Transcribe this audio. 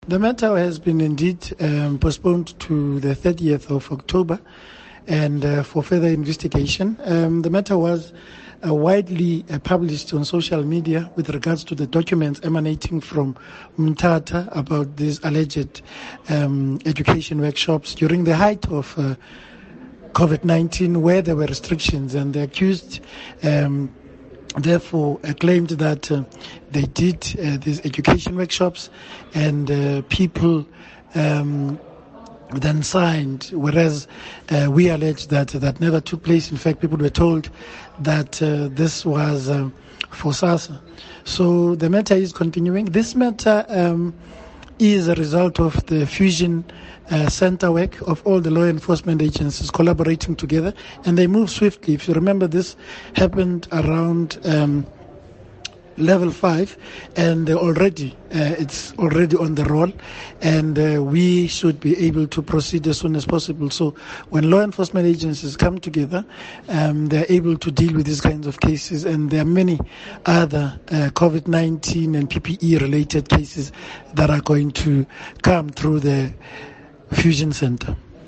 The matter has been indeed postponed to the 30th of October and for further investigation. The matter was widely published on social media with regards to the documents emanating from Mthatha about these alleged education workshops during the height of COVID-19, where there were restrictions, and the accused therefore claimed that they did these education workshops and people then signed, whereas we allege that that never took place. In fact, people were told that this was for SASSA. So the matter is continuing. This matter is a result of the fusion center work of all the law enforcement agencies collaborating together, and they move swiftly. If you remember, this happened around level 5, and already it's already on the roll, and we should be able to proceed as soon as possible. So when law enforcement agencies come together, they're able to deal with these kinds of cases, and there are many other COVID-19 and PPE related cases that are going to come through the Fusion Center.